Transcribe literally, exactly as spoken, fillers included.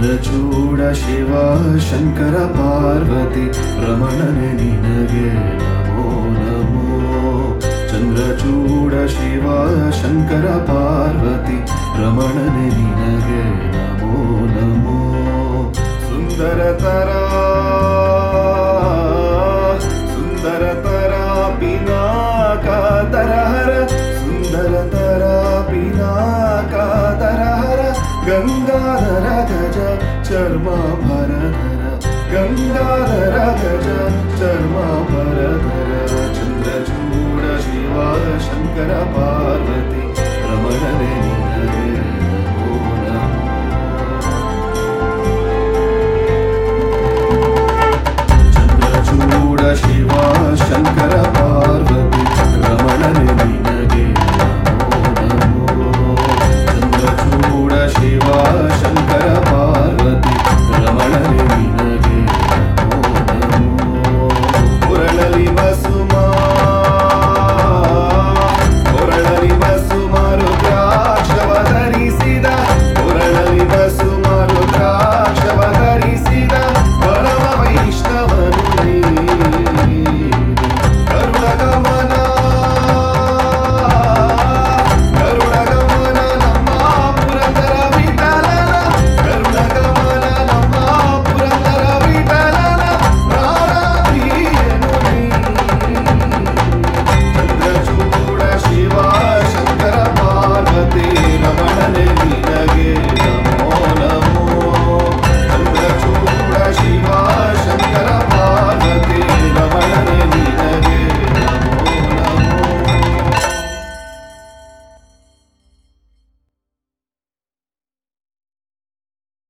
ಚಂದ್ರಚೂಡ ಶಿವ ಶಂಕರ ಪಾರ್ವತಿ ರಮಣನೆ ನಿನಗೆ ನಮೋ ನಮೋ. ಚಂದ್ರಚೂಡ ಶಿವ ಶಂಕರ ಪಾರ್ವತಿ ರಮಣನೆ ನಿನಗೆ ನಮೋ ನಮೋ. ಸುಂದರತರ ಸುಂದರತರ ಪಿನಾಕಾತರ ಹರ ಸುಂದರತರ ಪಿನಾಕಾತರ ಹರ ಗಂಗಾಧರ ಗಜ ಚರ್ಮಾಭರಧರ ಗಂಗಾಧರ ಗಜ ಚರ್ಮಾಭರಧರ. ಚಂದ್ರಚೂಡ ಶಿವ ಶಂಕರ